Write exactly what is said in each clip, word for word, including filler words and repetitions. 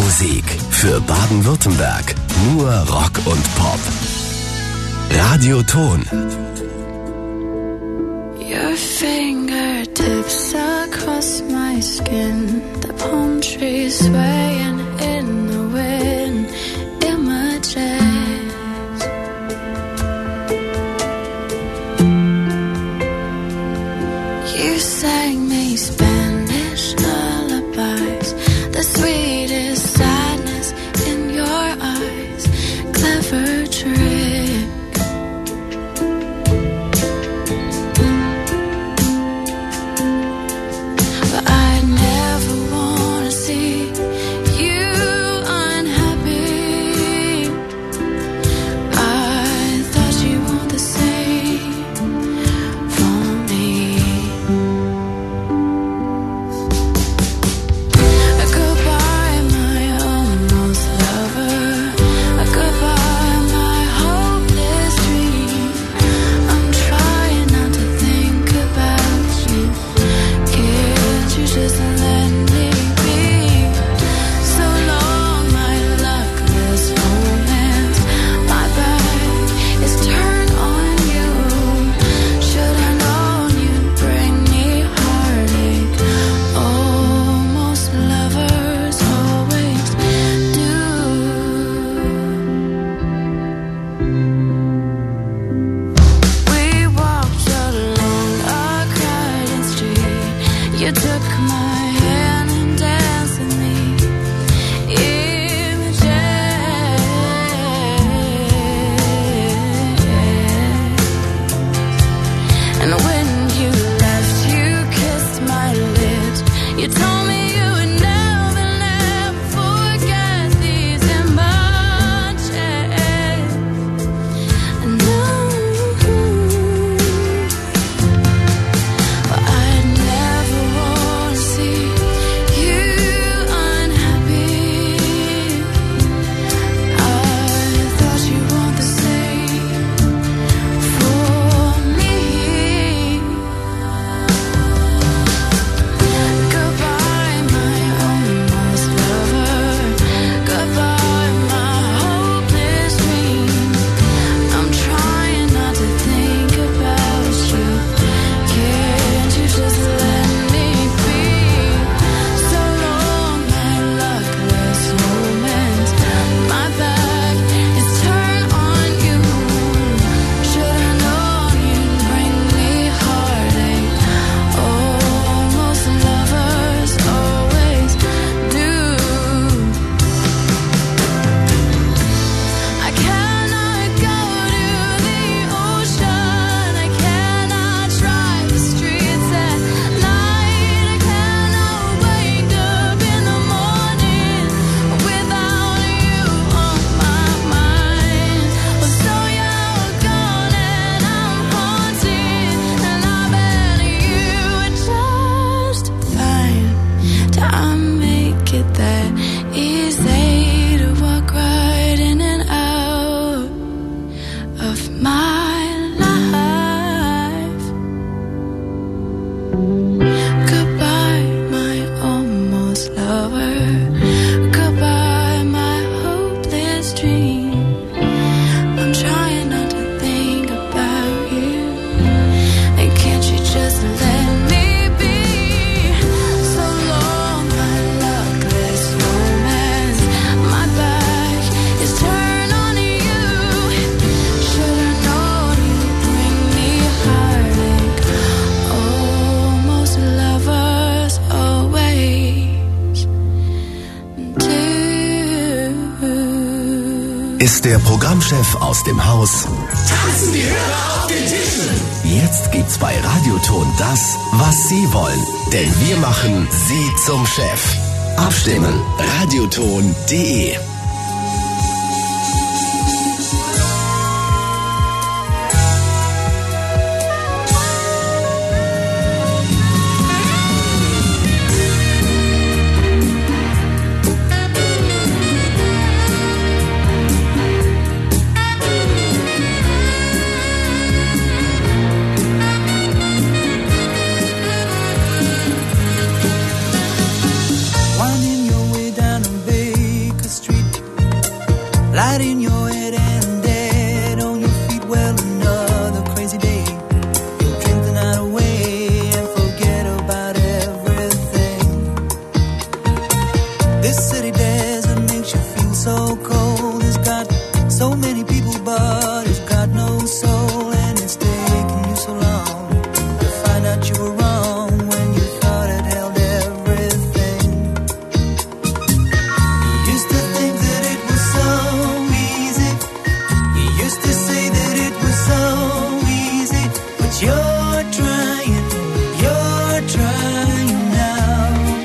Musik für Baden-Württemberg. Nur Rock und Pop. Radioton. Your fingertips across my skin. The palm trees swaying in the wind. Images. You sang me Spanish lullabies. The sweetest sadness in your eyes. Clever trick. But I never wanna see you unhappy. I thought you want the same for me. A goodbye, my almost lover. A goodbye, my hopeless dream. I'm trying not to think about you. Can't you just let me be? So long, my luckless romance. My back is turned on you. Should I known you'd bring me heartache? Almost lovers always do. We walked along a crowded street. You took my hand and danced with me. Images. And when you left, you kissed my lips. You told me you would never, never forget these images. And now, but I'd never want to see you unhappy. I thought you want the same for me. Goodbye, my almost lover. Goodbye, my hopeless dream. I'm trying not to think about you. Can't you just let me be? So long, my luckless romance. My back is turned on you. Should I known you'd bring me heartache? Almost lovers always do. I cannot go to the ocean. I cannot drive the streets at night. I cannot wake up in the morning without you on my mind. Well, so you're gone and I'm haunted, and I bet you would just fine. I make it that easy to walk right in and out of my life. Goodbye, my almost lover. Goodbye, my hopeless dream. I'm trying not to think about you. And can't you just let me be? So long, my luckless romance. My back is turned on you. Should I known you'd bring me heartache? Almost lovers always do. Ist der Programmchef aus dem Haus? Tanzen die Hörer auf den Tischen. Jetzt gibt's bei Radioton das, was Sie wollen. Denn wir machen Sie zum Chef. Abstimmen. radioton punkt de. Winding your way down a bay. body, but it's got no soul, and it's taken you so long to find out you were wrong when you thought it held everything. You used to think that it was so easy. You used to say that it was so easy, but you're trying, you're trying now.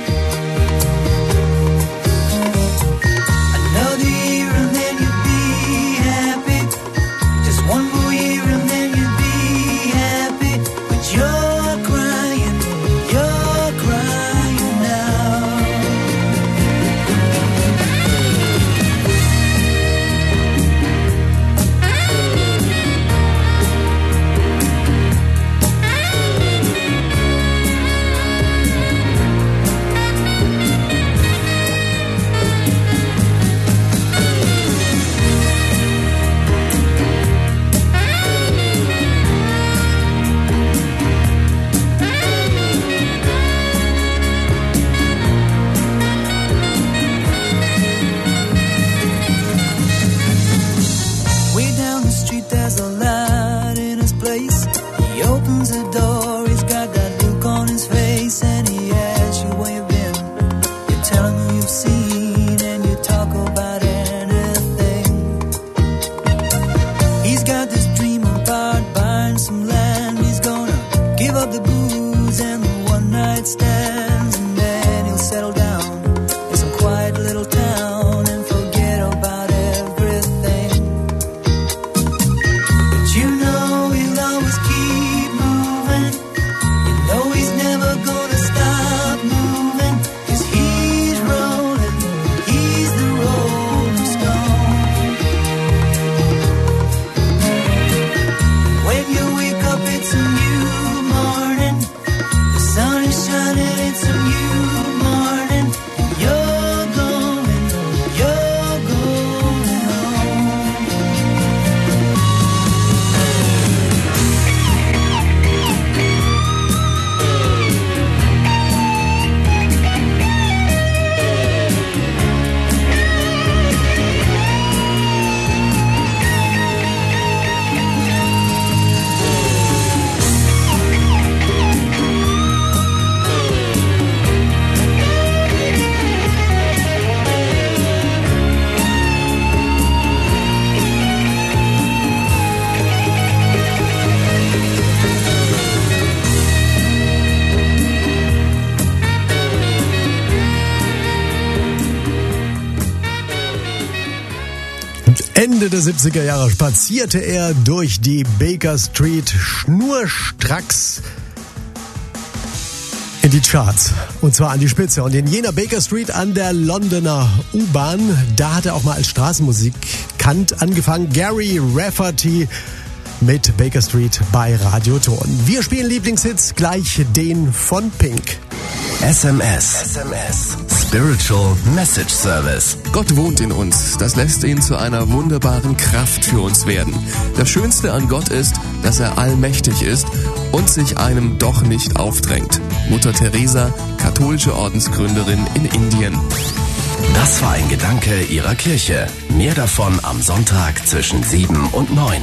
Another year and then you'd be happy. Just one more year and then you'd be happy. But you're crying, you're crying now. Way down the street there's a light in his place. He opens the door, he's got that look on his face, and he asks you where you've been. You tell him who you've seen, and you talk about anything. He's got this dream about buying some land. He's gonna give up the booze and the one night stands, and then he'll settle down in some quiet little town and forget about everything. But you know he'll always keep moving. You know he's never gonna stop moving, 'cause he's rolling, he's the rolling stone. When you wake up it's a new morning. The sun is shining, it's a new morning. And you're going, you're going home. Ende der siebziger Jahre spazierte er durch die Baker Street schnurstracks in die Charts. Und zwar an die Spitze. Und in jener Baker Street an der Londoner U-Bahn, da hat er auch mal als Straßenmusikant angefangen. Gary Rafferty mit Baker Street bei Radio Ton. Wir spielen Lieblingshits, gleich den von Pink. S M S. S M S. Spiritual Message Service. Gott wohnt in uns. Das lässt ihn zu einer wunderbaren Kraft für uns werden. Das Schönste an Gott ist, dass er allmächtig ist und sich einem doch nicht aufdrängt. Mutter Teresa, katholische Ordensgründerin in Indien. Das war ein Gedanke Ihrer Kirche. Mehr davon am Sonntag zwischen sieben und neun.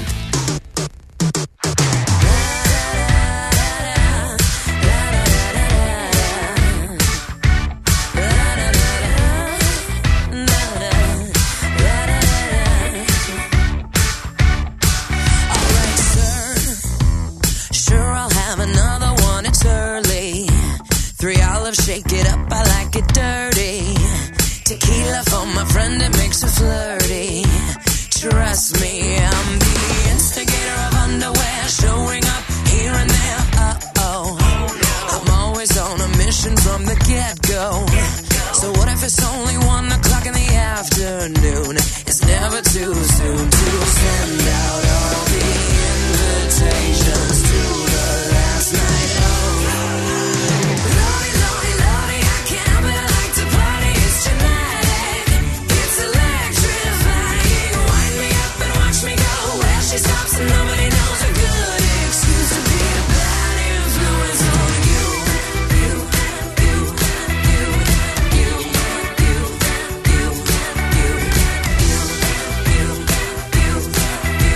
Shake it up, I like it dirty. Tequila for my friend, it makes her flirty. Trust me, I'm the instigator of underwear, showing up here and there. Uh-oh, I'm always on a mission from the get-go. So what if it's only one o'clock in the afternoon? It's never too soon to send out all the invitations to the last night of. Lordy, lordy, lordy, I can't, but I like to party. It's dramatic, it's electrifying. Wind me up and watch me go. Where she stops and nobody knows. A good excuse to be a bad influence on you. You, you, you, you, you, you, you, you, you, you, you.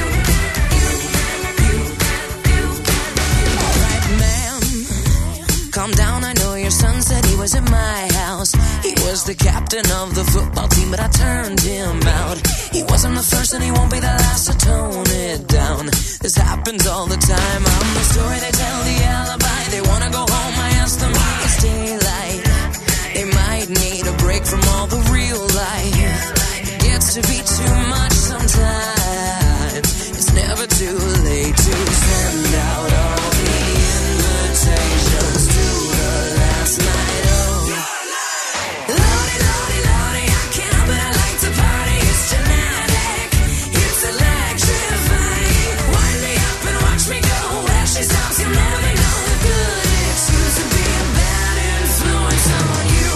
was the captain of the football team, but I turned him out. He wasn't the first and he won't be the last, so tone it down. This happens all the time. I'm the story they tell, the alibi. They wanna go home, I ask them why it's daylight. They might need a break from all the real life. It gets to be too much sometimes. It's never too late to send out all the invitations to the last night. Oh, Lordy, Lordy, Lordy, I can't help it, I like to party. It's genetic, it's electrifying. Wind me up and watch me go. Where she stops, you'll never know the good excuse to be a bad influence on you.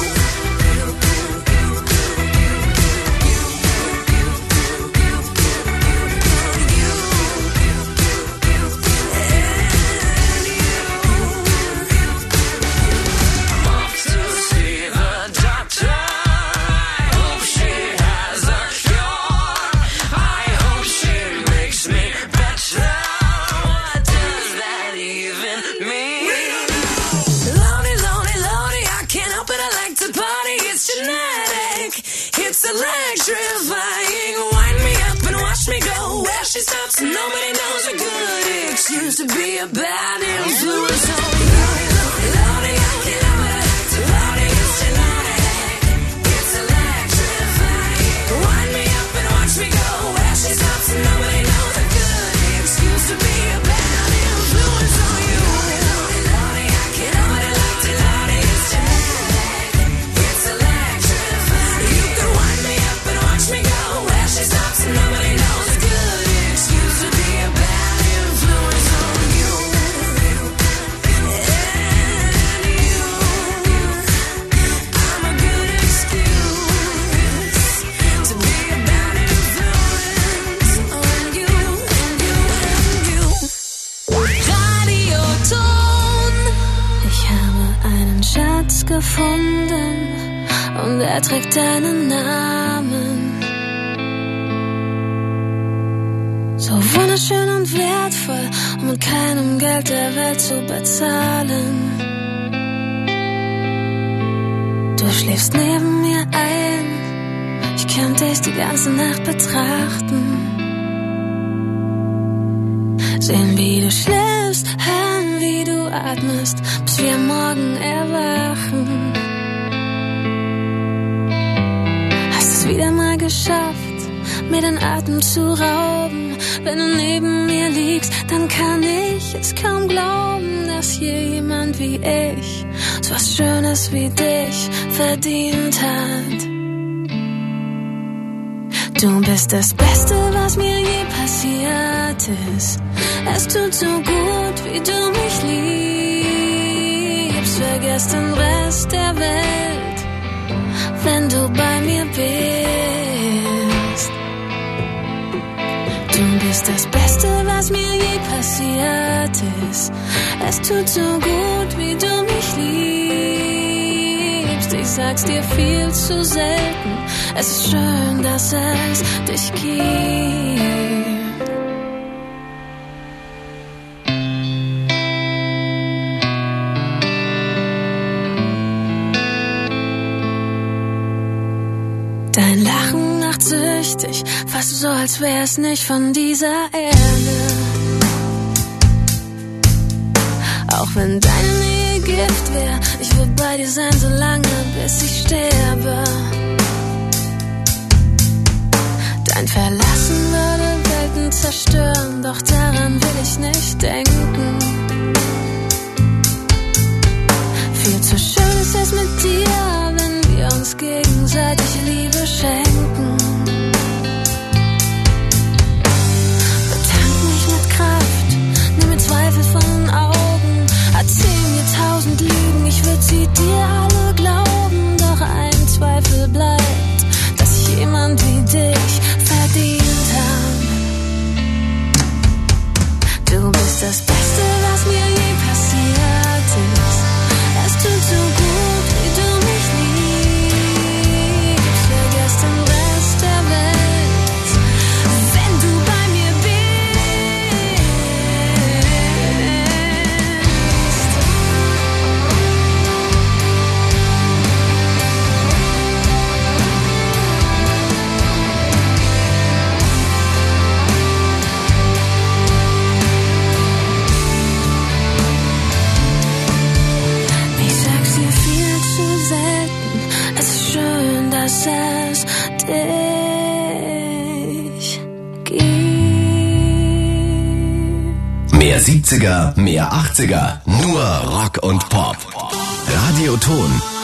It's electrifying. Wind me up and watch me go. Where she stops, nobody knows a good excuse to be a bad influence on you. Lordy, I can't help it. Lordy, it's genetic. It's electrifying. Wind me up and watch me go. Where she stops, nobody knows a good excuse to be a bad influence on you. Lordy, I can't help it. Lordy, it's genetic. It's electrifying. You can wind me up and watch me go. Where she stops, nobody knows a good excuse to be a bad influence on you. And you, I'm a good excuse to be a bad influence on you, and you, and you. Radioton. Ich habe einen Schatz gefunden und er trägt deinen Namen. So wunderschön und wertvoll, um mit keinem Geld der Welt zu bezahlen. Du schläfst neben mir ein, ich könnte dich die ganze Nacht betrachten. Sehen, wie du schläfst, hören, wie du atmest, bis wir am Morgen erwachen. Hast es wieder mal geschafft, mir den Atem zu rauben. Wenn du neben mir liegst, dann kann ich es kaum glauben, dass hier jemand wie ich so was Schönes wie dich verdient hat. Du bist das Beste, was mir je passiert ist. Es tut so gut, wie du mich liebst. Vergiss den Rest der Welt, wenn du bei mir bist. Du bist das Beste, was mir je passiert ist. Es tut so gut, wie du mich liebst. Ich sag's dir viel zu selten. Es ist schön, dass es dich gibt. Dein Lachen macht süchtig, fast so, als wär's nicht von dieser Erde. Auch wenn deine Nähe Gift wär, ich würd bei dir sein, so lange, bis ich sterbe. Dein Verlassen würde Welten zerstören, doch daran will ich nicht denken. Viel zu schön ist es mit dir, wenn wir uns gegenseitig Liebe schenken. Betank mich mit Kraft, nimm mir Zweifel von den Augen. Erzähl mir tausend Lügen, ich würd sie dir alle glauben. Doch ein Zweifel bleibt, dass ich jemand wie dich verdient hab. Weniger siebziger, mehr achtziger. Nur Rock und Pop. Radioton.